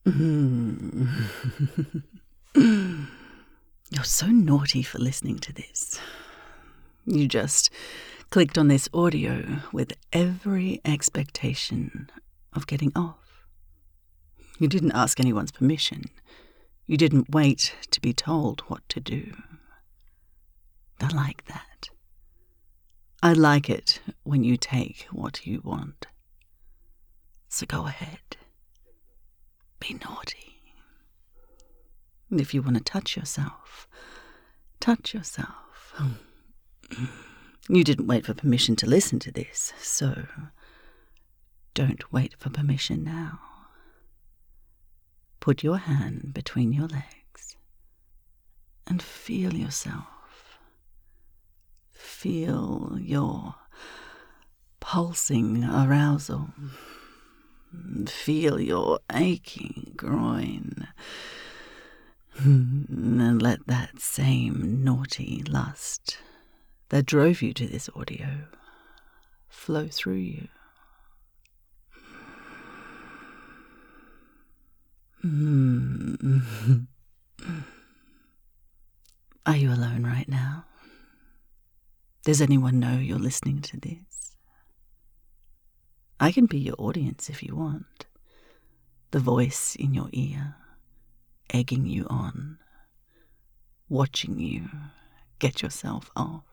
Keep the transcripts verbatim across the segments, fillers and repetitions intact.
You're so naughty for listening to this. You just clicked on this audio with every expectation of getting off. You didn't ask anyone's permission. You didn't wait to be told what to do. I like that. I like it when you take what you want. So go ahead. Be naughty. And if you want to touch yourself, touch yourself. You didn't wait for permission to listen to this, so don't wait for permission now. Put your hand between your legs and feel yourself. Feel your pulsing arousal. Feel your aching groin. And let that same naughty lust that drove you to this audio flow through you. Are you alone right now? Does anyone know you're listening to this? I can be your audience if you want. The voice in your ear, egging you on, watching you get yourself off.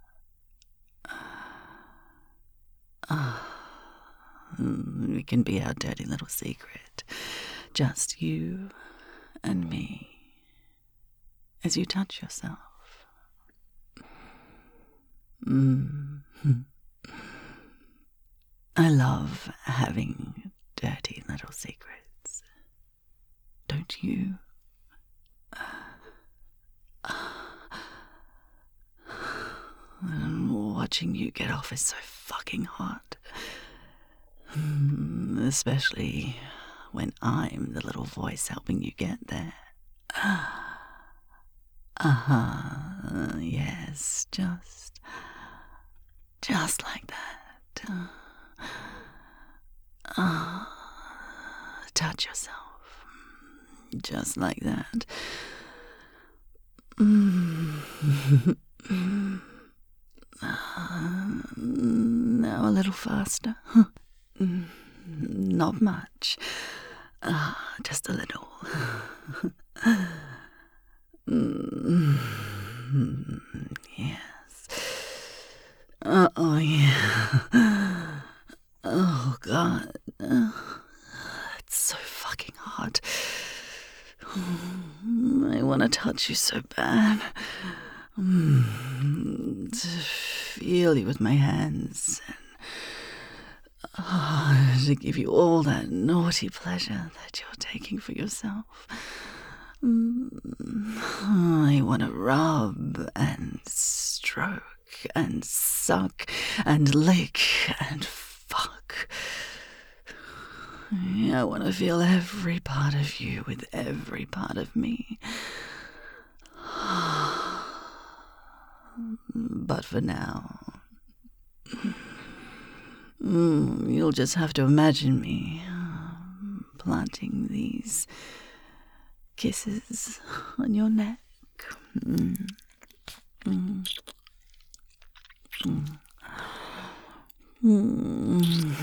Ah, we can be our dirty little secret. Just you and me as you touch yourself. Mm. I love having dirty little secrets. Don't you? And watching you get off is so fucking hot. Especially when I'm the little voice helping you get there. Uh-huh, yes, just, just like that. Uh, uh, touch yourself, just like that. Mm. Uh, now a little faster. Not much. Uh, just a little. Mm, yes. Uh, oh, yeah. Oh, God. Uh, it's so fucking hot. I want to touch you so bad. Mm, to feel you with my hands. And oh, to give you all that naughty pleasure that you're taking for yourself. I want to rub and stroke and suck and lick and fuck. I want to feel every part of you with every part of me. But for now, you'll just have to imagine me planting these kisses on your neck. Mm. Mm. Mm. Mm.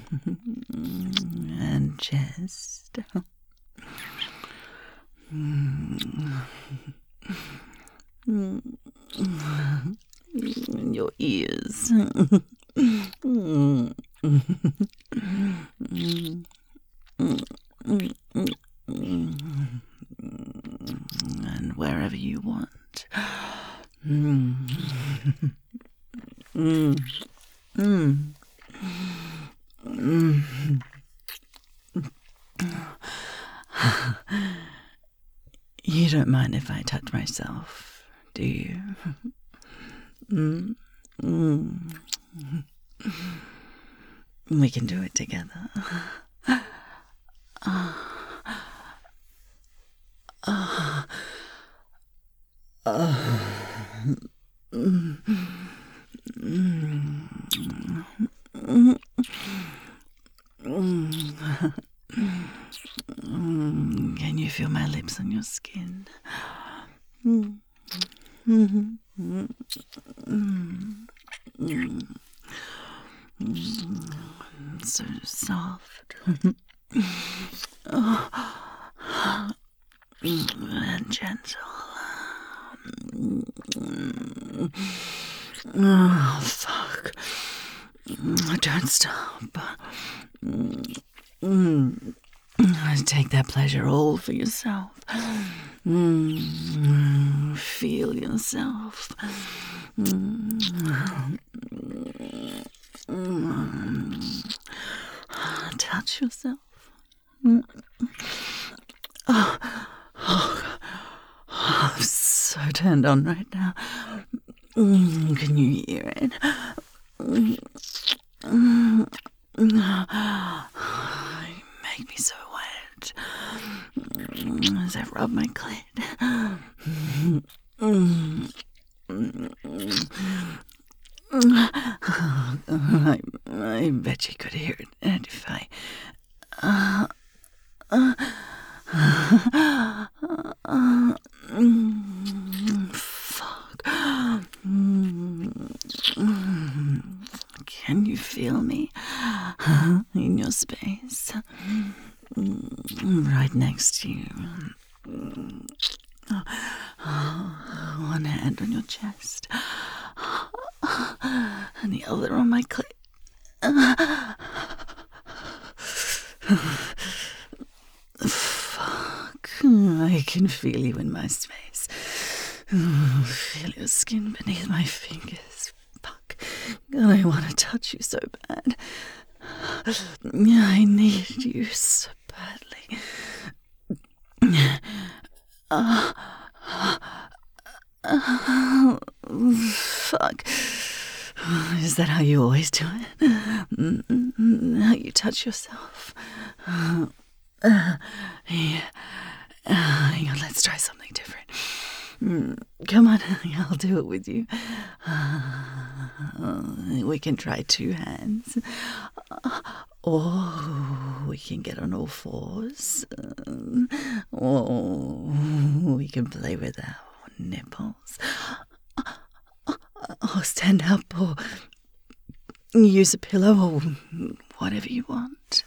And chest. Mm. Mm. And your ears. Mm. Mm. Mm. Mm. And wherever you want. Mm. Mm. Mm. Mm. You don't mind if I touch myself, do you? Mm. Mm. We can do it together. Uh. Uh. Uh. Mm. Mm. Mm. Mm. lips on your skin. Mm. Mm. Mm. Mm. Mm. So soft. Oh. And gentle. Oh, fuck. Don't stop. Take that pleasure all for yourself. Feel yourself. Touch yourself. Oh, oh, oh, I'm so turned on right now. Can you hear it? You make me so wet as I rub my clit. I, I bet you could hear it if I... Uh, uh, uh, fuck. Can you feel me in your space? Right next to you. One hand on your chest, and the other on my clit. Fuck. I can feel you in my space. Feel your skin beneath my fingers. Fuck. God, I want to touch you so bad. I need you so badly. Uh, uh, fuck. Is that how you always do it? How you touch yourself? Uh, uh, yeah. uh, hang on, let's try something different. Come on, I'll do it with you. Uh, we can try two hands. Uh, or we can get on all fours. Uh, or we can play with our nipples. Or stand up, or use a pillow, or whatever you want.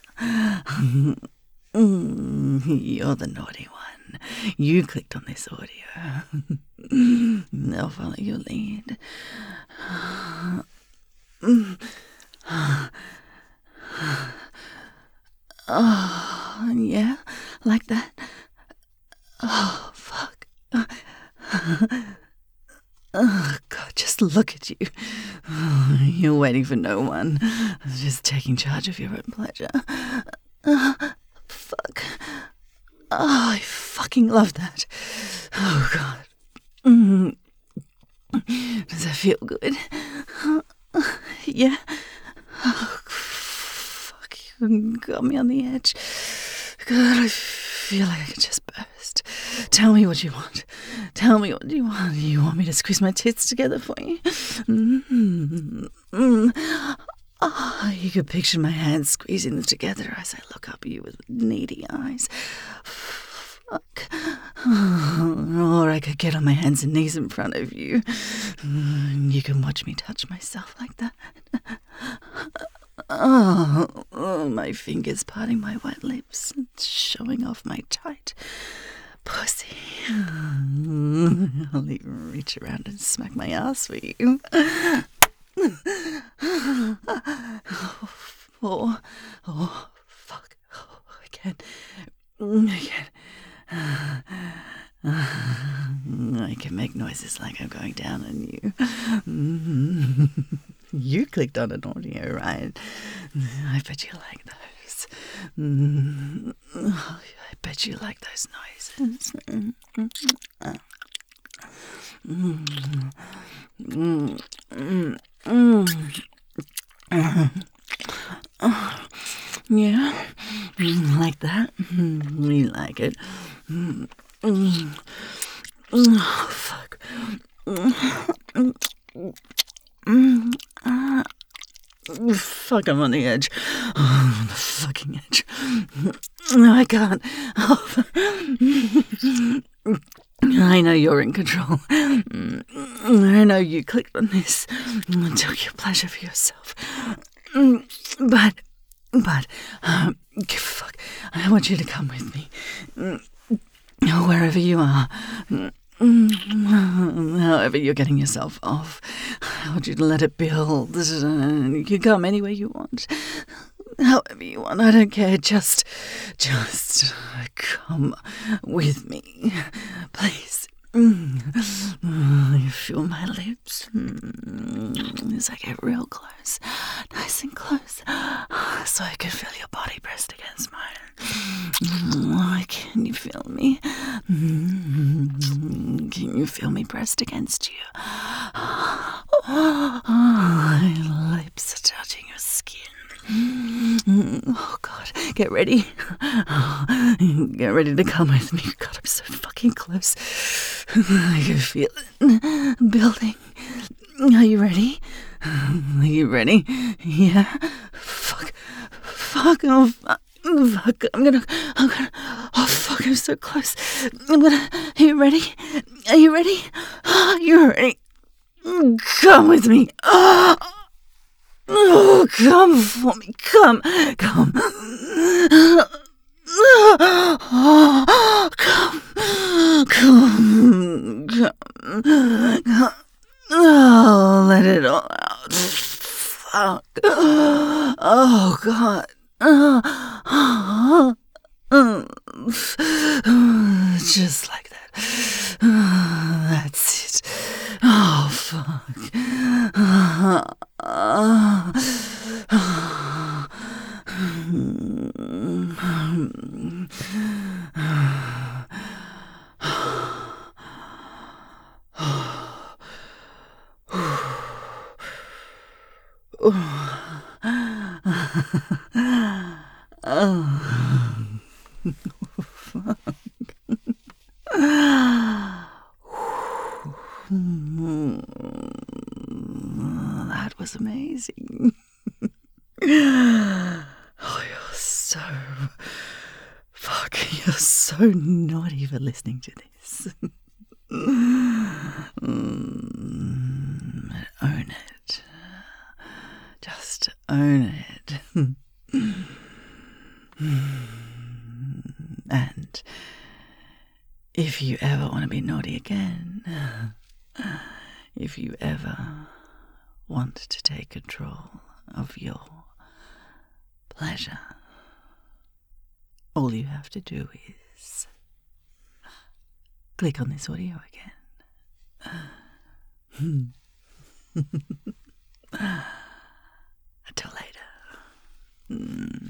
You're the naughty one. You clicked on this audio. I'll follow your lead. Oh, yeah, like that. Oh, fuck. Oh, God, just look at you. Oh, you're waiting for no one. Just taking charge of your own pleasure. Oh, fuck. Oh, I fucking love that. Oh, God. Mm. Does that feel good? Yeah? Oh, fuck, you got me on the edge. God, I feel like I could just burst. Tell me what you want. Tell me what you want. You want me to squeeze my tits together for you? Mm-hmm. Mm. Oh, you could picture my hands squeezing them together as I look up at you with needy eyes. Fuck. Oh, or I could get on my hands and knees in front of you. You can watch me touch myself like that. Oh, oh, my fingers parting my wet lips and showing off my tight pussy. I'll even reach around and smack my ass for you. Oh, oh, fuck. Oh, I can't. I can't. I can make noises like I'm going down on you. You clicked on an audio, right? I bet you like those. I bet you like those noises. Yeah, like that. You like it. Oh, fuck. Fuck, I'm on the edge. Oh, I'm on the fucking edge. No, I can't. Oh. I know you're in control. I know you clicked on this and took your pleasure for yourself. But, but, um, fuck, I want you to come with me. Wherever you are. However you're getting yourself off. I want you to let it build. You can come anywhere you want. However you want, I don't care. Just, just come with me, please. You feel my lips as I get real close, nice and close, so I can feel your body pressed against mine. Can you feel me? Can you feel me pressed against you? My lips are touching your skin. Oh, God. Get ready. Get ready to come with me. God, I'm so fucking close. I can feel it building. Are you ready? Are you ready? Yeah? Fuck. Fuck. Oh, fuck. Fuck. I'm gonna. I'm gonna. Oh, fuck. I'm so close. I'm gonna. Are you ready? Are you ready? Are you ready? Come with me. Oh. Oh, come for me. Come. Come. Oh, come. Come. Come. Come. Oh, let it all out. Fuck. Oh, God. Just like that. That's it. Oh, fuck. That was amazing. Oh, you're so... Fuck, you're so naughty for listening to this. mm, own it. Just own it. And if you ever want to be naughty again, if you ever want to take control of your pleasure, all you have to do is click on this audio again. Until later.